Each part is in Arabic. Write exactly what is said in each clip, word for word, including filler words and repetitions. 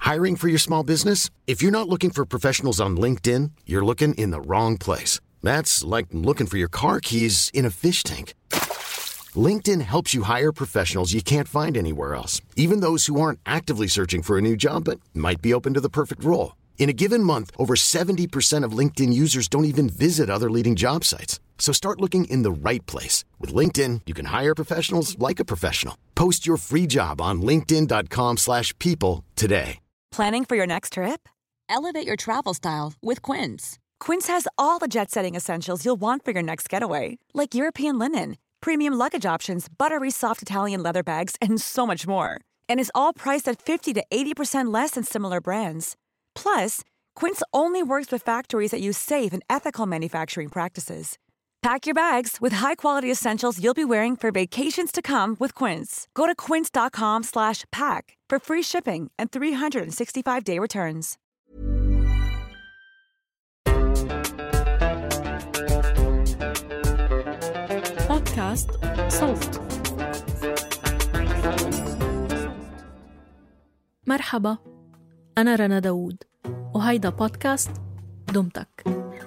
Hiring for your small business? If you're not looking for professionals on LinkedIn, you're looking in the wrong place. That's like looking for your car keys in a fish tank. LinkedIn helps you hire professionals you can't find anywhere else, even those who aren't actively searching for a new job but might be open to the perfect role. In a given month, over seventy percent of LinkedIn users don't even visit other leading job sites. So start looking in the right place. With LinkedIn, you can hire professionals like a professional. Post your free job on linkedin dot com slash people today. Planning for your next trip? Elevate your travel style with Quince. Quince has all the jet-setting essentials you'll want for your next getaway, like European linen, premium luggage options, buttery soft Italian leather bags, and so much more. And is all priced at fifty to eighty percent less than similar brands. Plus, Quince only works with factories that use safe and ethical manufacturing practices. Pack your bags with high-quality essentials you'll be wearing for vacations to come with Quince. Go to quince dot com slash pack for free shipping and three sixty-five day returns. بودكاست صوت. مرحبا، أنا رنا داوود وهيدا بودكاست دمتك.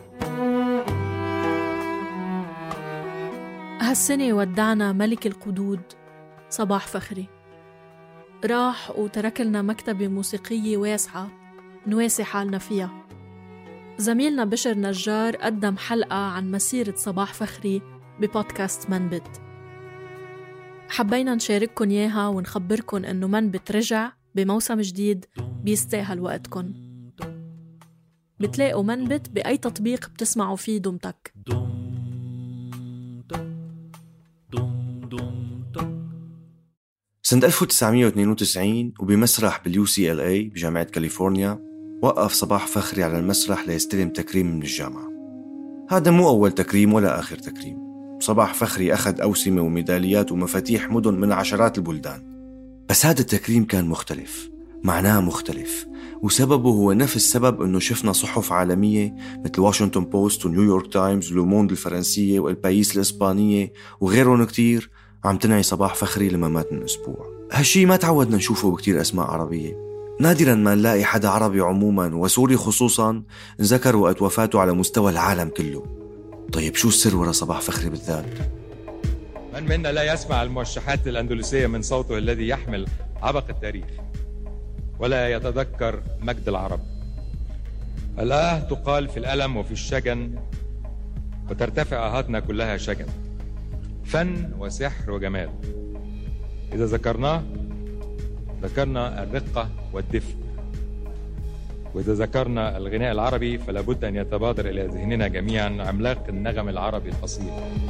هالسنة ودعنا ملك القدود صباح فخري. راح وترك لنا مكتبة موسيقية واسعة نواسي حالنا فيها. زميلنا بشر نجار قدم حلقة عن مسيرة صباح فخري ببودكاست منبت. حبينا نشارككن إياها ونخبركن إنه منبت رجع بموسم جديد بيستاهل وقتكن. بتلاقوا منبت بأي تطبيق بتسمعوا فيه دمتك. سنة ألف وتسعمية واثنين وتسعين وبمسرح باليو سي إل إيه بجامعة كاليفورنيا وقف صباح فخري على المسرح ليستلم تكريم من الجامعة. هذا مو أول تكريم ولا آخر تكريم. صباح فخري أخذ أوسمة وميداليات ومفاتيح مدن من عشرات البلدان، بس هذا التكريم كان مختلف، معناه مختلف، وسببه هو نفس السبب أنه شفنا صحف عالمية مثل واشنطن بوست ونيويورك تايمز ولوموند الفرنسية والبايس الإسبانية وغيرهم كتير عم تنعي صباح فخري لما مات من أسبوع. هالشي ما تعودنا نشوفه بكتير أسماء عربية. نادراً ما نلاقي حدا عربي عموماً وسوري خصوصاً نذكر وقت وفاته على مستوى العالم كله. طيب شو السر وراء صباح فخري بالذات؟ من منا لا يسمع الموشحات الأندلسية من صوته الذي يحمل عبق التاريخ ولا يتذكر مجد العرب. الآه تقال في الألم وفي الشجن وترتفع آهاتنا كلها شجن، فن وسحر وجمال. إذا ذكرناه ذكرنا الرقة والدفء، وإذا ذكرنا الغناء العربي فلا بد أن يتبادر إلى ذهننا جميعا عملاق النغم العربي الأصيل.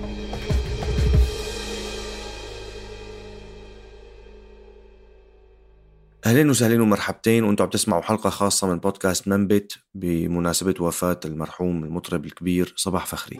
أهلين وسهلين ومرحبتين، وأنتم عم تسمعوا حلقة خاصة من بودكاست منبت بمناسبة وفاة المرحوم المطرب الكبير صباح فخري.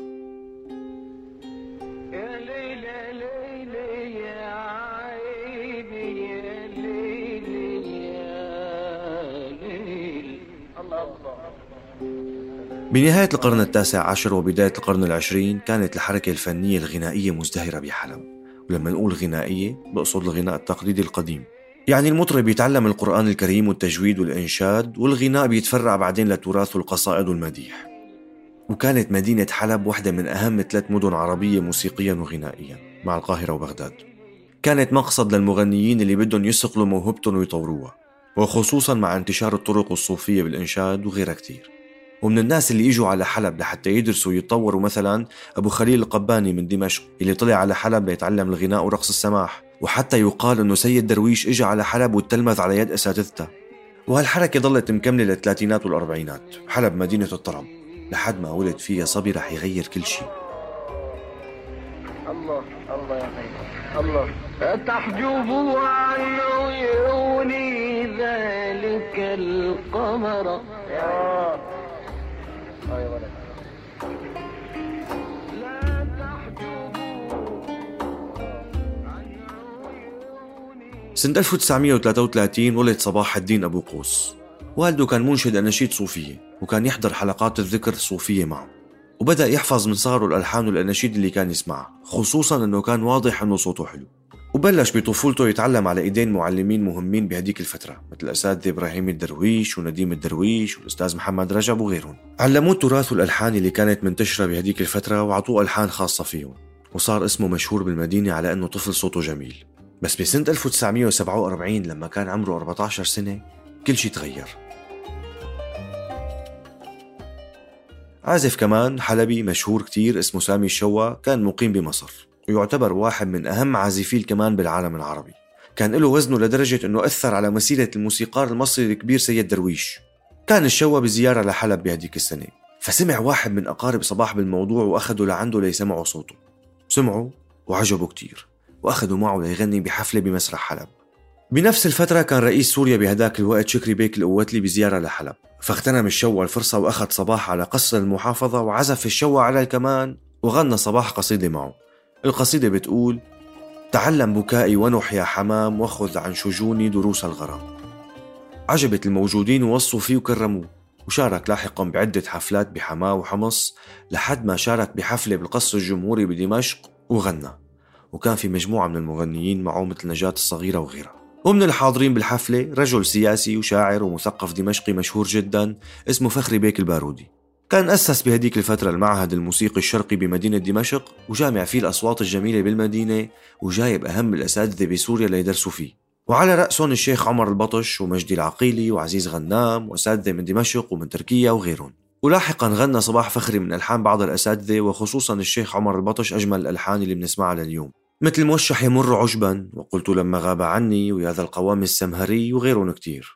بنهاية القرن التاسع عشر وبداية القرن العشرين كانت الحركة الفنية الغنائية مزدهرة بحلب، ولما نقول غنائية بقصد الغناء التقليدي القديم، يعني المطرب بيتعلم القرآن الكريم والتجويد والإنشاد، والغناء بيتفرع بعدين لتراث القصائد والمديح. وكانت مدينة حلب واحدة من أهم ثلاث مدن عربية موسيقيا وغنائيا مع القاهرة وبغداد. كانت مقصد للمغنيين اللي بدهم يصقلوا موهبتهم ويطوروها، وخصوصا مع انتشار الطرق الصوفية بالإنشاد وغيرها كتير. ومن الناس اللي يجوا على حلب لحتى يدرسوا ويتطوروا مثلا أبو خليل القباني من دمشق اللي طلع على حلب ليتعلم الغناء ورقص السماح، وحتى يقال أنه سيد درويش إجا على حلب وتلمذ على يد أساتذته. وهالحركة ظلت مكملة للثلاثينات والأربعينات. حلب مدينة الطرب لحد ما ولد فيها صبي رح يغير كل شيء. الله الله يا خير الله تحجب عن عيوني ذلك القمر. آه. أيوة. لا تحجبوا عن عيوني. سنة ألف وتسعمية وثلاثة وثلاثين ولد صباح الدين أبو قوس. والده كان منشد أناشيد صوفية، وكان يحضر حلقات الذكر الصوفية معه، وبدأ يحفظ من صغره الألحان والأناشيد اللي كان يسمعها، خصوصاً أنه كان واضح أنه صوته حلو. وبلش بطفولته يتعلم على إيدين معلمين مهمين بهديك الفترة مثل الأساتذة إبراهيم الدرويش ونديم الدرويش والأستاذ محمد رجب وغيرهم. علموه التراث والألحان اللي كانت منتشرة بهديك الفترة وعطوه ألحان خاصة فيهم، وصار اسمه مشهور بالمدينة على أنه طفل صوته جميل. بس بسنة ألف وتسعمية وسبعة وأربعين لما كان عمره أربعة عشر سنة كل شيء تغير. عازف كمان حلبي مشهور كتير اسمه سامي الشوا كان مقيم بمصر، ويعتبر واحد من أهم عازفي الكمان بالعالم العربي. كان له وزنه لدرجة أنه أثر على مسيرة الموسيقار المصري الكبير سيد درويش. كان الشوا بزيارة لحلب بهديك السنة، فسمع واحد من أقارب صباح بالموضوع وأخده لعنده ليسمعوا صوته. سمعوا وعجبوا كتير وأخذوا معه ليغني بحفلة بمسرح حلب. بنفس الفترة كان رئيس سوريا بهداك الوقت شكري بيك القواتلي بزيارة لحلب، فاغتنم الشوا الفرصة وأخذ صباح على قصر المحافظة وعزف الشوا على الكمان وغنى صباح قصيدة معه. القصيدة بتقول: تعلم بكائي ونح يا حمام واخذ عن شجوني دروس الغرام. عجبت الموجودين ووصوا فيه وكرموه، وشارك لاحقا بعدة حفلات بحماة وحمص لحد ما شارك بحفلة بالقصر الجمهوري بدمشق وغنى، وكان في مجموعة من المغنيين معه مثل نجاة الصغيرة وغيرها. ومن الحاضرين بالحفلة رجل سياسي وشاعر ومثقف دمشقي مشهور جدا اسمه فخري بيك البارودي. كان أسس بهديك الفترة المعهد الموسيقي الشرقي بمدينة دمشق، وجامع فيه الأصوات الجميلة بالمدينة، وجايب أهم الأساتذة بسوريا ليدرسوا فيه، وعلى رأسهم الشيخ عمر البطش ومجدي العقيلي وعزيز غنام وأساتذة من دمشق ومن تركيا وغيرهم. ولاحقا غنى صباح فخري من ألحان بعض الأساتذة، وخصوصا الشيخ عمر البطش أجمل الألحان اللي بنسمعها لليوم، مثل موشح يمر عجبا وقلت لما غاب عني ويا ذا القوام السمهري وغيرهم كتير.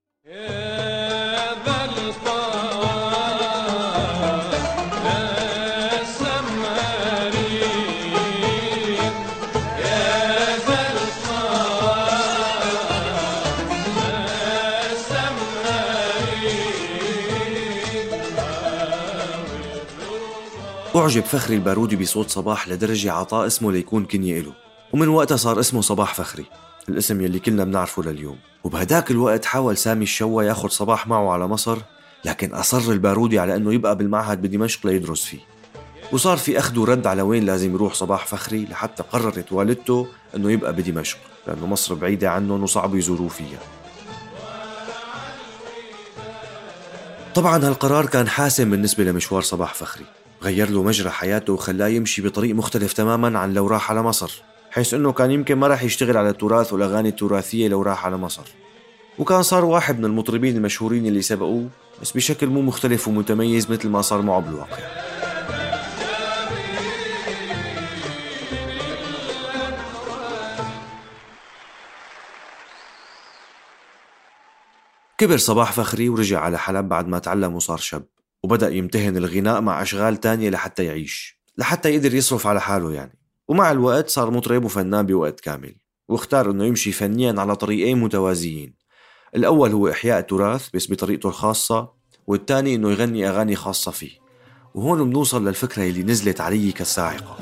أعجب فخري البارودي بصوت صباح لدرجة عطاه اسمه ليكون كنية له، ومن وقتها صار اسمه صباح فخري، الاسم يلي كلنا بنعرفه لليوم. وبهداك الوقت حاول سامي الشوا ياخد صباح معه على مصر، لكن أصر البارودي على أنه يبقى بالمعهد بدمشق ليدرس فيه، وصار في أخذ ورد على وين لازم يروح صباح فخري، لحتى قررت والدته أنه يبقى بدمشق لأنه مصر بعيدة عنهم وصعب يزوروا فيها. طبعا هالقرار كان حاسم بالنسبة لمشوار صباح فخري، غير له مجرى حياته وخلاه يمشي بطريق مختلف تماما عن لو راح على مصر، حيث أنه كان يمكن ما راح يشتغل على التراث والأغاني التراثية لو راح على مصر، وكان صار واحد من المطربين المشهورين اللي سبقوه، بس بشكل مو مختلف ومتميز مثل ما صار معه بالواقع. كبر صباح فخري ورجع على حلب بعد ما تعلم وصار شاب، وبدأ يمتهن الغناء مع أشغال تانية لحتى يعيش، لحتى يقدر يصرف على حاله يعني. ومع الوقت صار مطرب وفنان بوقت كامل، واختار أنه يمشي فنيا على طريقين متوازيين. الأول هو إحياء التراث بس بطريقته الخاصة، والثاني أنه يغني أغاني خاصة فيه. وهون بنوصل للفكرة اللي نزلت علي كالصاعقة.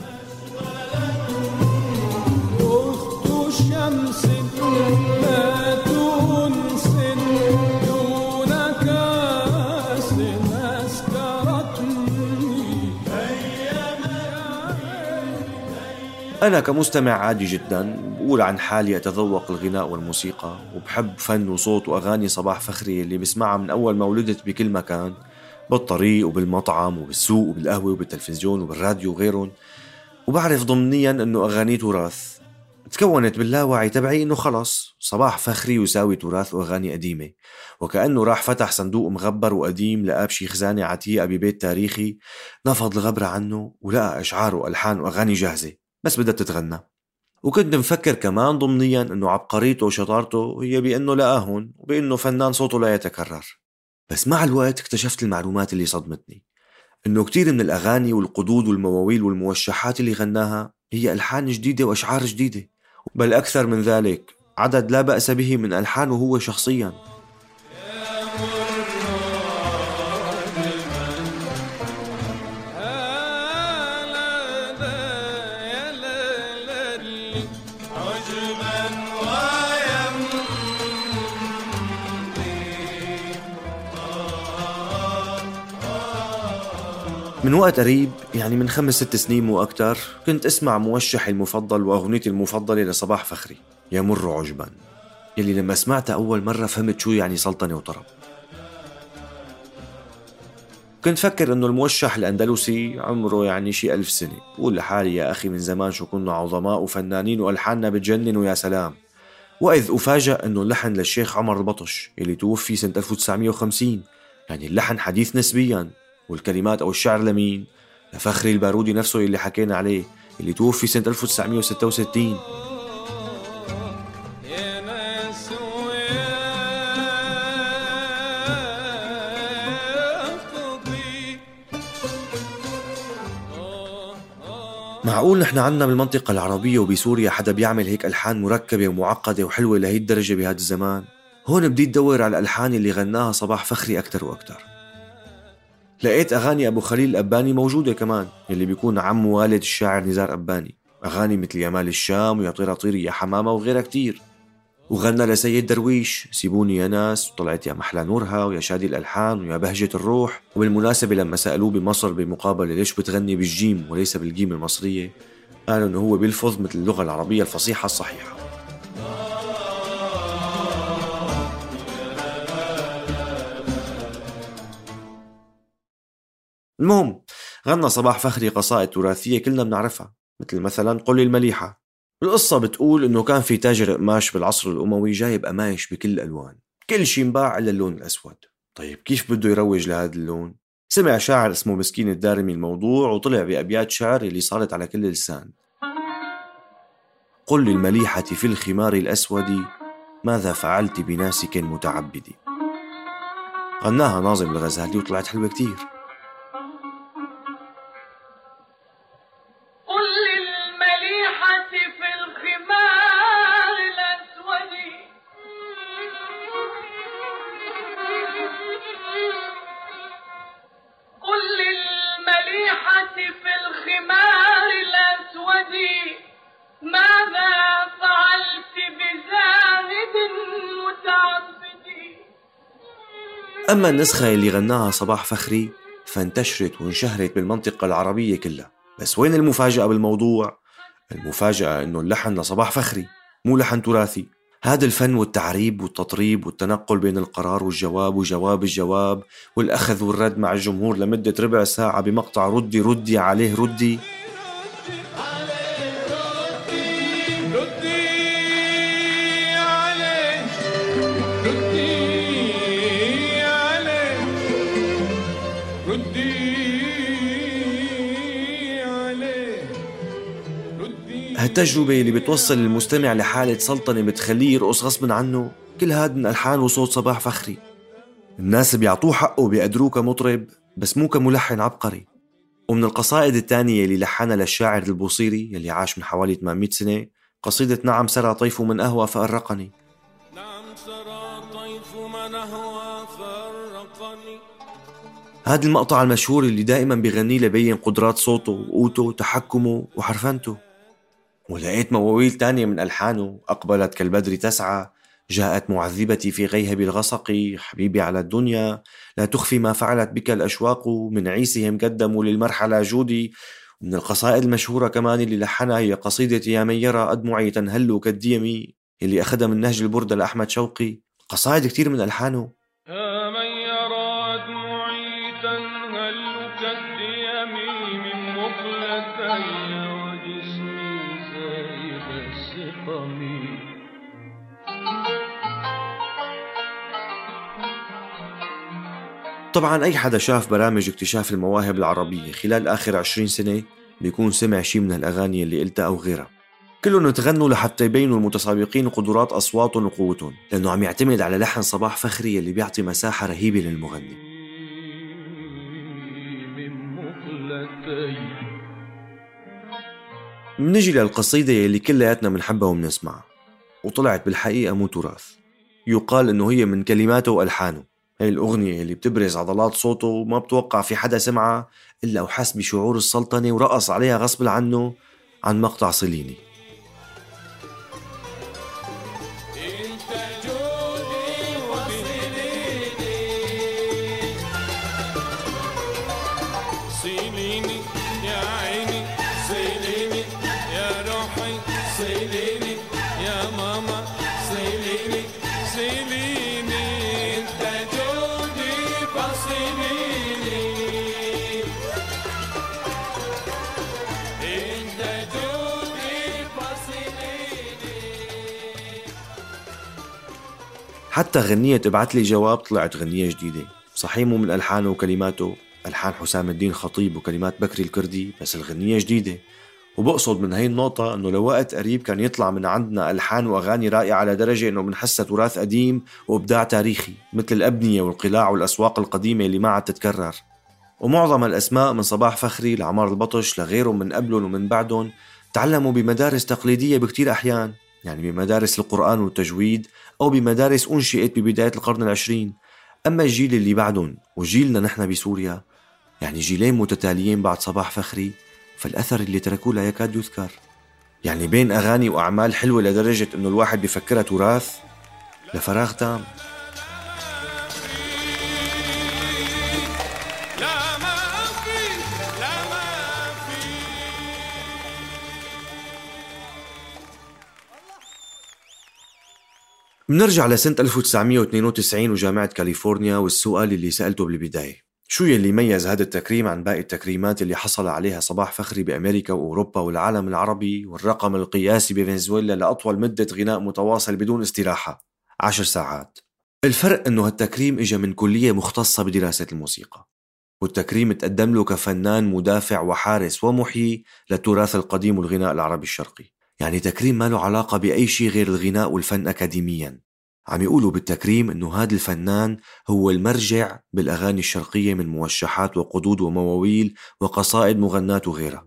أنا كمستمع عادي جدا بقول عن حالي أتذوق الغناء والموسيقى، وبحب فن وصوت وأغاني صباح فخري اللي بسمعها من أول ما ولدت بكل مكان، بالطريق وبالمطعم وبالسوق وبالقهوة وبالتلفزيون وبالراديو وغيرهم. وبعرف ضمنيا أنه أغاني تراث تكونت باللاوعي تبعي، أنه خلص صباح فخري يساوي تراث وأغاني قديمة، وكأنه راح فتح صندوق مغبر وقديم لقى بشي خزانة عتيقة ببيت تاريخي، نفض الغبرة عنه ولقى أشعار وألحان وأغاني جاهزة بس بدها تتغنى. وكنت مفكر كمان ضمنيا أنه عبقريته وشطارته هي بأنه لقاهن وبأنه فنان صوته لا يتكرر. بس مع الوقت اكتشفت المعلومات اللي صدمتني، أنه كتير من الأغاني والقدود والمواويل والموشحات اللي غناها هي ألحان جديدة وأشعار جديدة، بل أكثر من ذلك عدد لا بأس به من ألحانه هو شخصيا. من وقت قريب، يعني من خمس ست سنين مو أكتر، كنت أسمع موشحي المفضل وأغنيتي المفضلة لصباح فخري، يمر عجبا، يلي لما سمعتها أول مرة فهمت شو يعني سلطنة وطرب. كنت فكر إنه الموشح الأندلسي عمره يعني شي ألف سنة، بقول لحالي يا أخي من زمان شو كنا عظماء وفنانين وألحاننا بتجنن ويا سلام. وإذ أفاجأ إنه اللحن للشيخ عمر البطش اللي توفي سنة ألف وتسعمية وخمسين، يعني اللحن حديث نسبيا، والكلمات أو الشعر لمين؟ لفخري البارودي نفسه اللي حكينا عليه، اللي توفي سنة ألف وتسعمية وستة وستين. معقول نحن عنا بالمنطقة العربية وبسوريا حدا بيعمل هيك ألحان مركبة ومعقدة وحلوة لهي الدرجة بهذا الزمان؟ هون بديت دور على الألحان اللي غناها صباح فخري أكتر وأكتر. لقيت أغاني أبو خليل الأباني موجودة كمان، اللي بيكون عم والد الشاعر نزار أباني، أغاني مثل يا مال الشام ويا طيرة طيري يا حمامة وغيرها كتير. وغنى لسيد درويش سيبوني يا ناس، وطلعت يا محلى نورها ويا شادي الألحان ويا بهجة الروح. وبالمناسبة لما سألوه بمصر بمقابلة ليش بتغني بالجيم وليس بالجيم المصرية، قالوا إنه هو بيلفظ مثل اللغة العربية الفصيحة الصحيحة. المهم، غنى صباح فخري قصائد تراثية كلنا بنعرفها، مثل مثلا قل المليحة. القصة بتقول إنه كان في تاجر قماش بالعصر الأموي جايب قماش بكل الألوان، كل شي مباع إلا اللون الأسود. طيب كيف بده يروج لهذا اللون؟ سمع شاعر اسمه مسكين الدارمي الموضوع وطلع بأبيات شعر اللي صارت على كل لسان. قل للمليحة في الخمار الأسود ماذا فعلت بناسك متعبدي. غناها ناظم الغزالي وطلعت حلوة كتير. أما النسخة اللي غناها صباح فخري فانتشرت وانشهرت بالمنطقة العربية كلها. بس وين المفاجأة بالموضوع؟ المفاجأة إنه اللحن لصباح فخري مو لحن تراثي. هذا الفن والتعريب والتطريب والتنقل بين القرار والجواب وجواب الجواب والأخذ والرد مع الجمهور لمدة ربع ساعة بمقطع ردي ردي عليه ردي، هالتجربة اللي بتوصل المستمع لحالة سلطنة بتخليه يرقص غصب عنه، كل هاد من ألحان وصوت صباح فخري. الناس بيعطوه حقه بيقدروه كمطرب بس مو كملحن عبقري. ومن القصائد الثانية اللي لحنها للشاعر البوصيري يلي عاش من حوالي ثمانمية سنة قصيدة نعم سرى طيف من أهوى فأرقني. نعم سرى طيف من أهوى فأرقني. هذا المقطع المشهور اللي دائما بيغنيه لبين قدرات صوته وقوته وتحكمه وحرفنته. ولقيت مواويل تانية من ألحانه، أقبلت كالبدر تسعى، جاءت معذبتي في غيهب الغسق، حبيبي على الدنيا، لا تخفي ما فعلت بك الأشواق، من عيسهم قدموا للمرحلة جودي. ومن القصائد المشهورة كمان اللي لحنها هي قصيدة يا من يرى أدمعي تنهل كالديمي اللي أخذها من نهج البردة لأحمد شوقي. قصائد كتير من ألحانه. يا من يرى أدمعي تنهل كالديمي من مقلتي طبعا أي حدا شاف برامج اكتشاف المواهب العربية خلال آخر عشرين سنة بيكون سمع شي من الأغاني اللي قلتها أو غيرها. كلهم تغنوا لحتى يبينوا المتسابقين قدرات أصواتهم وقوتهم، لأنه عم يعتمد على لحن صباح فخري اللي بيعطي مساحة رهيبة للمغني. منجي للقصيدة اللي كلياتنا منحبها ومنسمعها وطلعت بالحقيقة مو تراث. يقال إنه هي من كلماته وألحانه. هاي الأغنية اللي بتبرز عضلات صوته وما بتوقع في حدا سمعها إلا وحس بشعور السلطنة ورقص عليها غصب عنه عن مقطع صليني. صيني حتى غنية ابعت لي جواب طلعت غنية جديدة، صحيح مو من ألحانه وكلماته، ألحان حسام الدين خطيب وكلمات بكري الكردي، بس الغنية جديدة. وبقصد من هاي النقطة أنه لوقت قريب كان يطلع من عندنا ألحان وأغاني رائعة على درجة أنه بنحسها تراث قديم وإبداع تاريخي، مثل الأبنية والقلاع والأسواق القديمة اللي ما عاد تتكرر. ومعظم الأسماء من صباح فخري لعمار البطش لغيرهم من قبلهم ومن بعدهم تعلموا بمدارس تقليدية بكتير أحيان، يعني بمدارس القرآن والتجويد أو بمدارس أنشئت ببداية القرن العشرين. أما الجيل اللي بعدهم وجيلنا نحن بسوريا، يعني جيلين متتاليين بعد صباح فخري، فالأثر اللي تركوه لا يكاد يذكر. يعني بين أغاني وأعمال حلوة لدرجة أنه الواحد بيفكرها تراث لفراغ تام. بنرجع لسنة ألف وتسعمية واثنين وتسعين وجامعة كاليفورنيا، والسؤال اللي سألته بالبداية: شو يلي يميز هذا التكريم عن باقي التكريمات اللي حصل عليها صباح فخري بأمريكا وأوروبا والعالم العربي والرقم القياسي بفنزويلا لأطول مدة غناء متواصل بدون استراحة عشر ساعات؟ الفرق أنه هالتكريم إجا من كلية مختصة بدراسة الموسيقى، والتكريم تقدم له كفنان مدافع وحارس ومحيي للتراث القديم والغناء العربي الشرقي. يعني تكريم ما له علاقة بأي شيء غير الغناء والفن أكاديمياً. عم يقولوا بالتكريم إنه هذا الفنان هو المرجع بالأغاني الشرقية من موشحات وقدود ومواويل وقصائد مغنات وغيرها.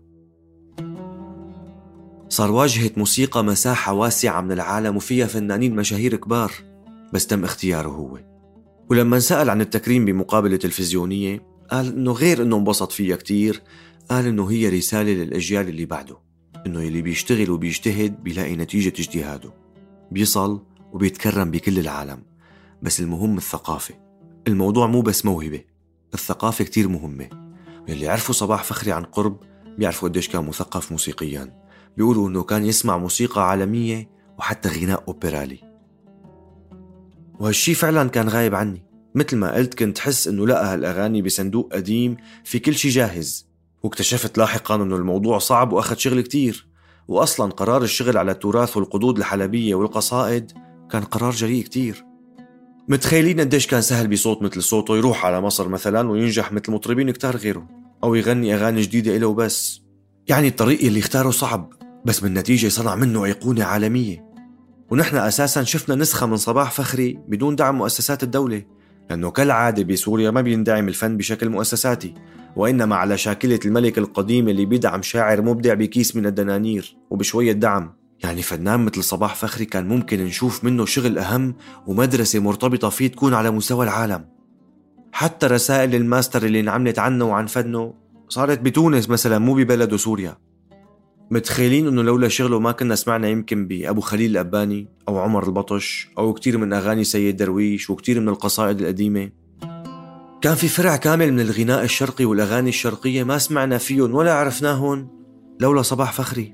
صار واجهة موسيقى مساحة واسعة من العالم وفيها فنانين مشاهير كبار، بس تم اختياره هو. ولما سأل عن التكريم بمقابلة تلفزيونية قال إنه غير إنه انبسط فيها كتير، قال إنه هي رسالة للأجيال اللي بعده، إنه يلي بيشتغل وبيجتهد بيلاقي نتيجة اجتهاده، بيصل وبيتكرم بكل العالم. بس المهم الثقافة. الموضوع مو بس موهبة، الثقافة كتير مهمة. واللي عرفوا صباح فخري عن قرب بيعرفوا قديش كان مثقف موسيقيا. بيقولوا إنه كان يسمع موسيقى عالمية وحتى غناء أوبرالي، وهالشي فعلا كان غايب عني. مثل ما قلت كنت حس إنه لقى هالأغاني بصندوق قديم في كل شي جاهز، واكتشفت لاحقا إنه الموضوع صعب وأخذ شغل كتير. وأصلا قرار الشغل على التراث والقدود الحلبية والقصائد كان قرار جريء كتير. متخيلين قديش كان سهل بصوت مثل صوته يروح على مصر مثلا وينجح مثل مطربين كتار غيره، أو يغني أغاني جديدة إله وبس. يعني الطريق اللي اختاره صعب، بس بالنتيجة صنع منه أيقونة عالمية. ونحن أساسا شفنا نسخة من صباح فخري بدون دعم مؤسسات الدولة، لأنه كالعادة بسوريا ما بيندعم الفن بشكل مؤسساتي، وإنما على شاكلة الملك القديم اللي بيدعم شاعر مبدع بكيس من الدنانير وبشوية دعم. يعني فنان مثل صباح فخري كان ممكن نشوف منه شغل أهم ومدرسة مرتبطة فيه تكون على مستوى العالم. حتى رسائل الماستر اللي انعملت عنه وعن فنه صارت بتونس مثلا، مو ببلده سوريا. متخيلين انه لولا شغله ما كنا سمعنا يمكن بأبو خليل الأباني أو عمر البطش أو كتير من أغاني سيد درويش وكتير من القصائد القديمة. كان في فرع كامل من الغناء الشرقي والأغاني الشرقية ما سمعنا فيهم ولا عرفناهن لولا صباح فخري.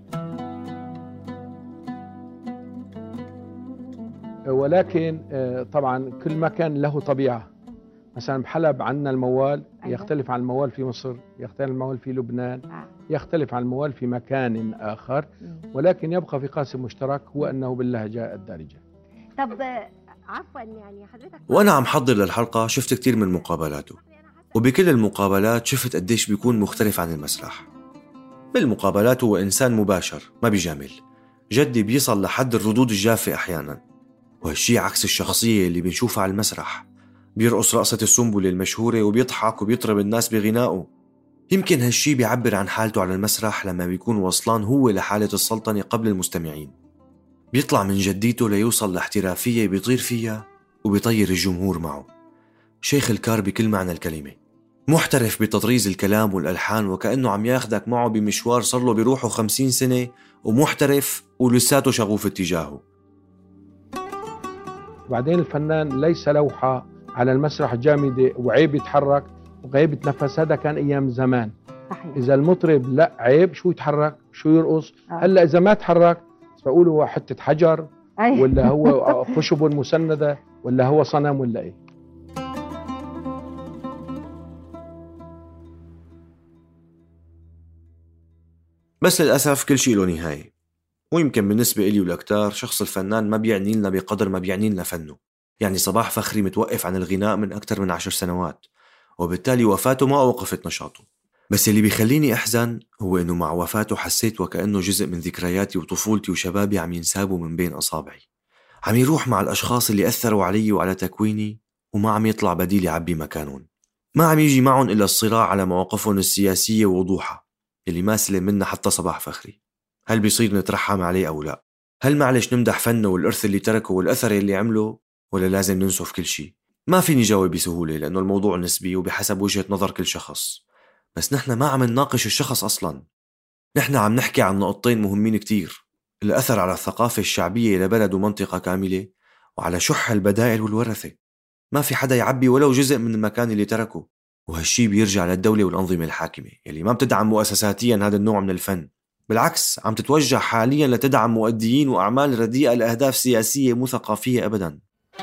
ولكن طبعا كل مكان له طبيعة. مثلا بحلب عندنا الموال يختلف عن الموال في مصر، يختلف عن الموال في لبنان، يختلف عن الموال في مكان آخر، ولكن يبقى في قاسم مشترك هو أنه باللهجة الدارجة. طب عفوا يعني حضرتك، وأنا عم حضر للحلقة شفت كتير من مقابلاته، وبكل المقابلات شفت قديش بيكون مختلف عن المسرح. بالمقابلات هو إنسان مباشر ما بيجامل، جدي بيصل لحد الردود الجافة أحيانا، وهالشي عكس الشخصية اللي بنشوفها على المسرح. بيرقص رقصة السنبلة المشهورة وبيضحك وبيطرب الناس بغنائه. يمكن هالشي بيعبر عن حالته على المسرح لما بيكون وصلان هو لحالة السلطنة قبل المستمعين. بيطلع من جديته ليوصل لاحترافية بيطير فيها وبيطير الجمهور معه. شيخ الكار بكل معنى الكلمة، محترف بتطريز الكلام والألحان، وكأنه عم ياخدك معه بمشوار صار له بيروحه خمسين سنة، ومحترف ولساته شغوف اتجاهه. وبعدين الفنان ليس لوحة على المسرح جامدة وعيب يتحرك وعيب يتنفس. هذا كان أيام زمان. صحيح. إذا المطرب لا عيب شو يتحرك شو يرقص. آه. هلأ إذا ما تحرك بقولوا هو حتة حجر أي. ولا هو خشب مسندة ولا هو صنم ولا إيه. بس للأسف كل شيء له نهاية، ويمكن بالنسبة إلي ولكتار شخص الفنان ما بيعني لنا بقدر ما بيعني لنا فنه. يعني صباح فخري متوقف عن الغناء من أكثر من عشر سنوات، وبالتالي وفاته ما أوقفت نشاطه. بس اللي بيخليني أحزن هو إنه مع وفاته حسيت وكأنه جزء من ذكرياتي وطفولتي وشبابي عم ينسابوا من بين أصابعي، عم يروح مع الأشخاص اللي أثروا علي وعلى تكويني، وما عم يطلع بديل يعبي مكانهم. ما عم يجي معهم إلا الصراع على مواقفهم السياسية ووضوحها اللي ما سلم منها حتى صباح فخري. هل بيصير نترحم عليه أو لا؟ هل معلش نمدح فنه والإرث اللي تركه والأثر اللي عمله، ولا لازم ننسف كل شيء؟ ما فيني جاوب بسهولة لأنه الموضوع نسبي وبحسب وجهة نظر كل شخص. بس نحن ما عم نناقش الشخص أصلاً، نحن عم نحكي عن نقطتين مهمين كتير: الأثر على الثقافة الشعبية لبلد ومنطقة كاملة، وعلى شح البدائل والورثة. ما في حدا يعبي ولو جزء من المكان اللي تركه، وهالشي بيرجع للدولة والأنظمة الحاكمة يلي ما بتدعم مؤسساتيا هذا النوع من الفن، بالعكس عم تتوجه حاليا لتدعم مؤديين وأعمال رديئة لأهداف سياسية مو ثقافية أبدا.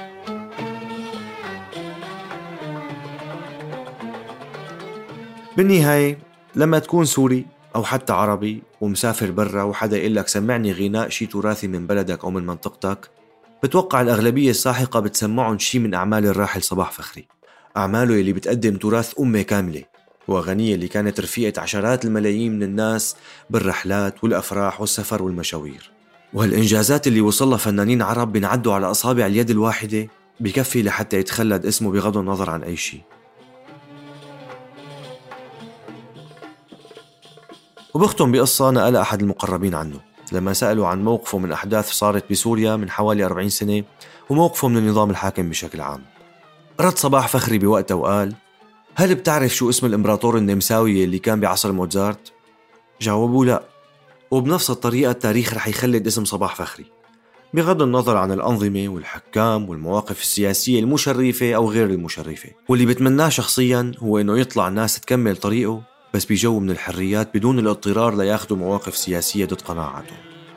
بالنهاية لما تكون سوري أو حتى عربي ومسافر برا وحدا يقول لك سمعني غناء شي تراثي من بلدك أو من منطقتك، بتوقع الأغلبية الساحقة بتسمعون شي من أعمال الراحل صباح فخري، أعماله اللي بتقدم تراث أمة كاملة، وأغنية اللي كانت رفيقة عشرات الملايين من الناس بالرحلات والأفراح والسفر والمشاوير. وهالإنجازات اللي وصلها فنانين عرب بنعدوا على أصابع اليد الواحدة بكفي لحتى يتخلد اسمه بغض النظر عن أي شيء. وبختم بقصة نقلها أحد المقربين عنه لما سألوا عن موقفه من أحداث صارت بسوريا من حوالي أربعين سنة وموقفه من النظام الحاكم بشكل عام. رد صباح فخري بوقتها وقال: هل بتعرف شو اسم الإمبراطور النمساوي اللي كان بعصر موزارت؟ جاوبوا لا. وبنفس الطريقة التاريخ رح يخلد اسم صباح فخري بغض النظر عن الأنظمة والحكام والمواقف السياسية المشرفة أو غير المشرفة. واللي بتمناه شخصيا هو إنه يطلع الناس تكمل طريقه بس بجو من الحريات بدون الاضطرار لياخدوا مواقف سياسية ضد قناعاته.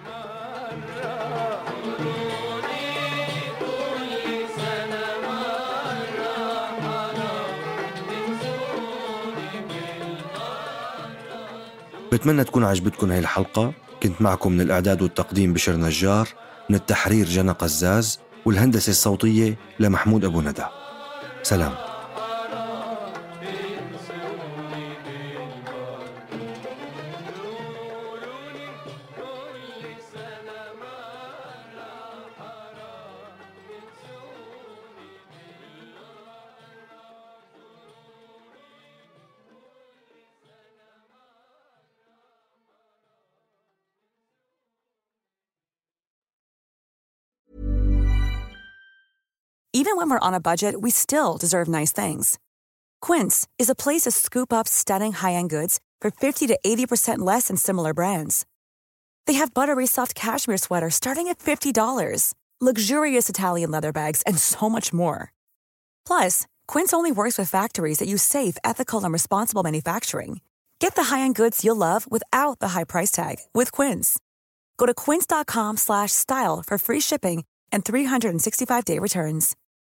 بتمنى تكون عجبتكم هاي الحلقة. كنت معكم من الإعداد والتقديم بشر نجار، من التحرير جنى قزاز، والهندسة الصوتية لمحمود أبو ندى. سلام. Even when we're on a budget, we still deserve nice things. Quince is a place to scoop up stunning high-end goods for fifty to eighty percent less than similar brands. They have buttery soft cashmere sweaters starting at fifty dollars, luxurious Italian leather bags, and so much more. Plus, Quince only works with factories that use safe, ethical, and responsible manufacturing. Get the high-end goods you'll love without the high price tag with Quince. Go to quince dot com slash style for free shipping and three hundred sixty-five day returns.